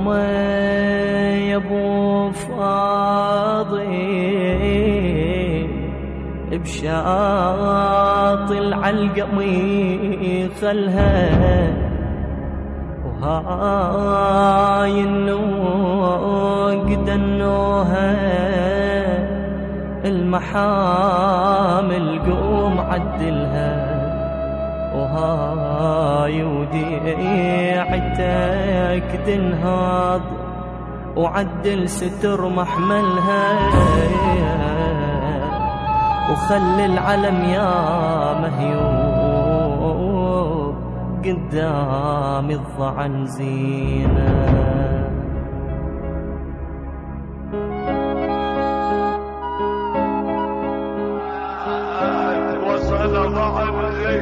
يوم يا ابو فاضل بشاط العلقمي خلها، وهاي النوق دنوها المحامل قوم عدلها، وهاي وديعتك تنهض وعدل ستر محملها، وخلي العلم يا مهيوب قدام الضعن زينة. وصل ضعن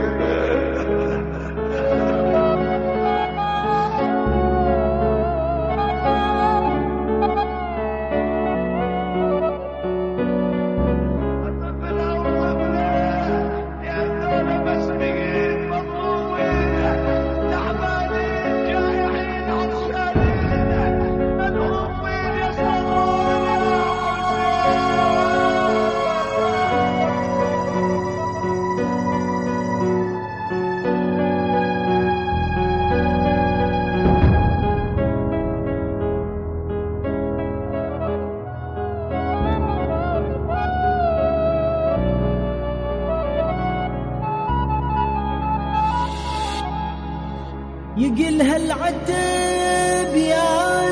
يقلها العتب يا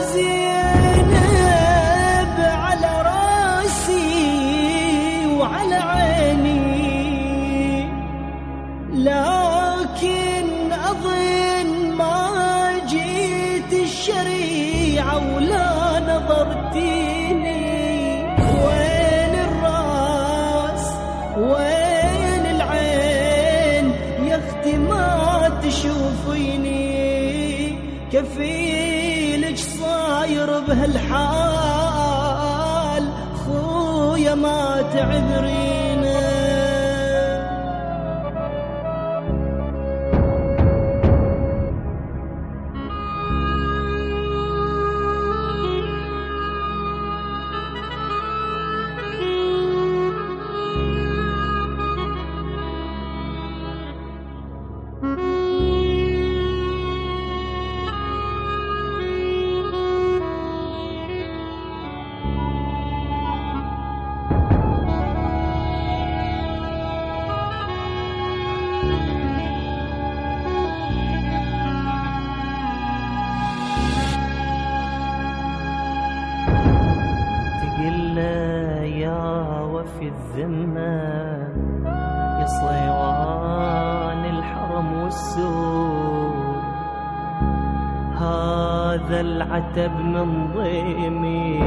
زينب على راسي وعلى عيني، لكن أظن ما جيت الشريعة ولا نظرتيني. وين الراس وين العين يا اختي ما تشوفيني، كفيلك صاير بهالحال خويا ما تعذرينا. في الذمة يا صيوان الحرم والسور، هذا العتب من ضيمي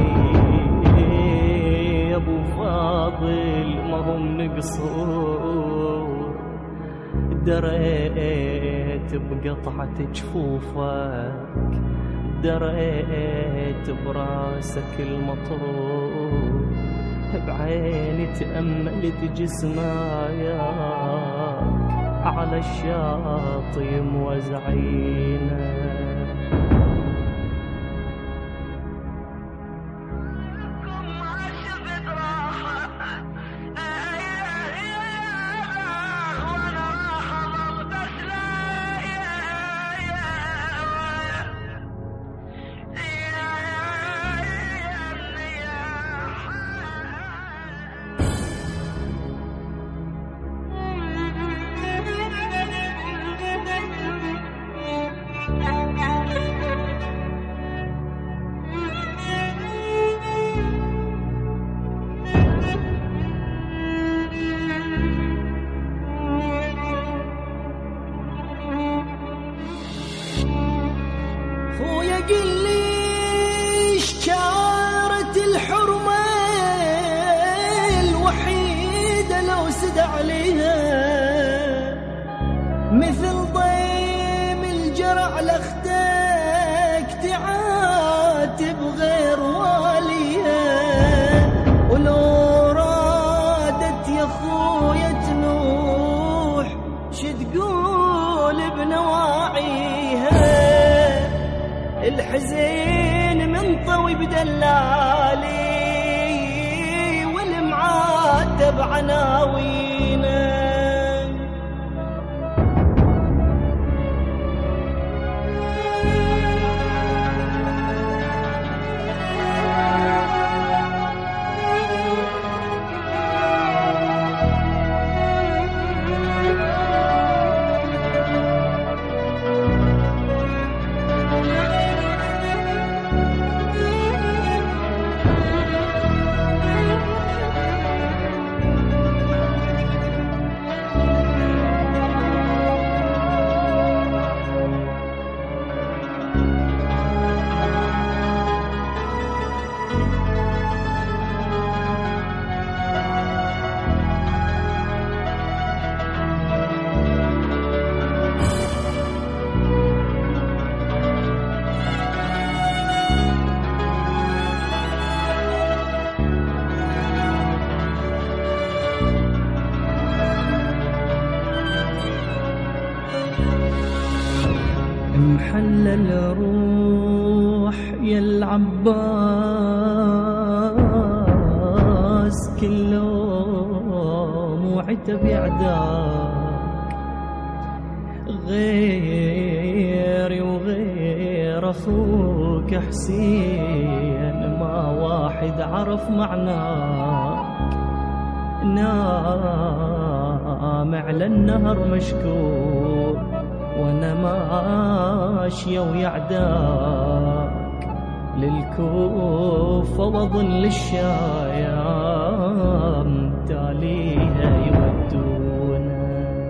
يا ابو فاضل ما هم نقصور. دريت بقطعة جفوفك، دريت براسك المطرور، بعيني تأملت جسماياك على الشاطئ موزعينه. خويا قل ليش كانت الحرمة الوحيدة لو سد عليها، مثل ضيم الجرع لختك تعاتب غير واليها. ولو رادت يا خويا تنوح شتقول بنواعيها، الحزين عناوي بدلالي والمعاتب عناوينا. محلل روح يا العباس كله وعتب يعداك، غيري وغير أخوك حسين ما واحد عرف معناك. نام على النهر مشكور وانا ماشية ويعداك، للكوفة واظن للشايام تاليها يودونا.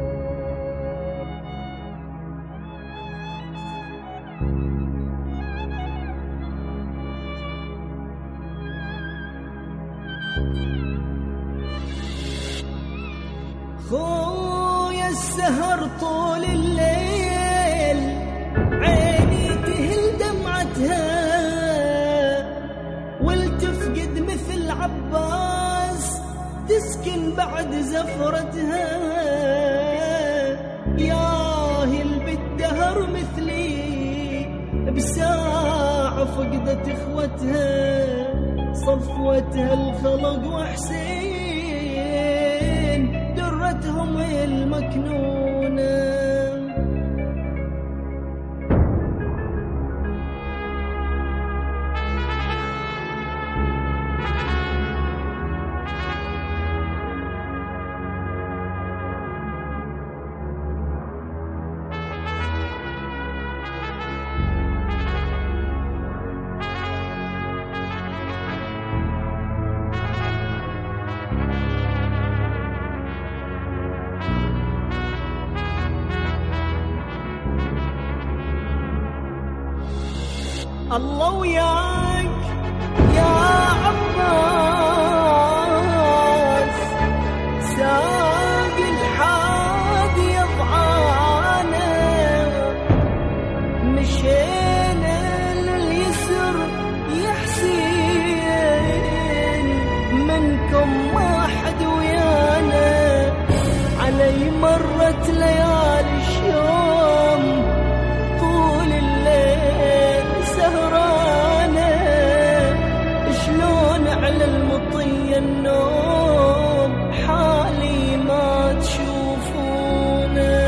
خويا السهر طول الليل عيني تهل دمعتها، والتفقد مثل عباس تسكن بعد زفرتها. ياهل بالدهر مثلي بساعة فقدت اخوتها، صفوتها الخلق وحسين درتهم المكنونة. الله وياك يا عباس، ساق الحادي يضعانا، مشينا لليسر يا حسين، منكم ما حد ويانا. علي مرت ليالي الشوم طول الليل سهرانة، شلون على المطية النوم حالي ما تشوفونا.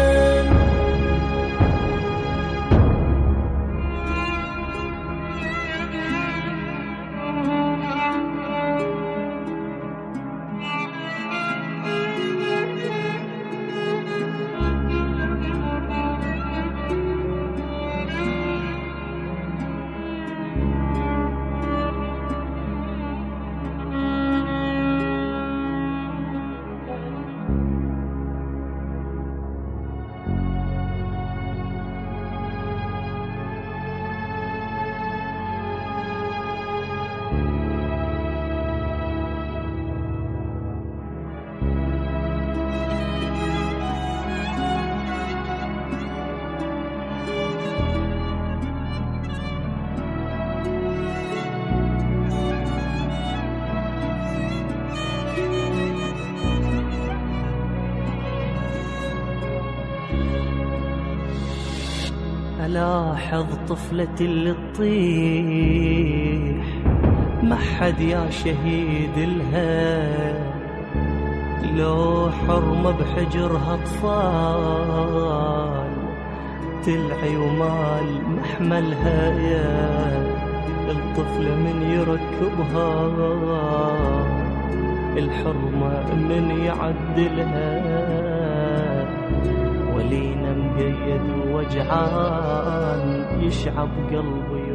ألاحظ طفلتي اللي تطيح ما حد يا شهيد لها، لو حرمة بحجرها أطفال تلعي ومال محملها، يا الطفلة من يركبها الحرمة من يعدلها، ولينا مقيد ووجعان يشعب قلبي